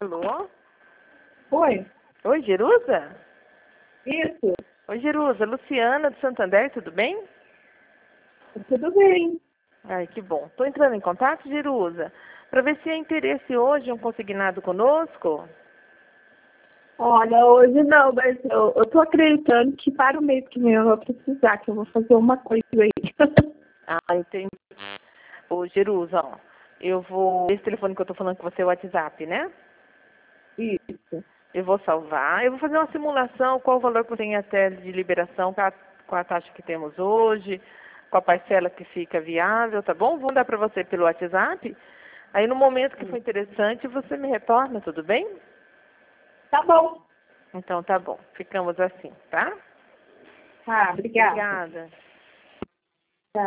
Alô? Oi, Oi, Jerusa? isso, Oi, Jerusa. Luciana do Santander, tudo bem? tudo bem. Ai, que bom. Estou entrando em contato, Jerusa, para ver se há interesse hoje em um consignado conosco. Olha, hoje não, mas eu tô acreditando que para o mês que vem eu vou precisar, que eu vou fazer uma coisa aí. Ah, entendi. Ô, Jerusa, ó, esse telefone que eu estou falando com você é o WhatsApp, né? Isso. Eu vou salvar. Eu vou fazer uma simulação, qual o valor que você tem até de liberação com a taxa que temos hoje, com a parcela que fica viável, tá bom? Vou dar para você pelo WhatsApp. Aí, no momento que for interessante, você me retorna, tudo bem? Tá bom. Então, tá bom. Ficamos assim, tá? Tá, obrigada. Obrigada.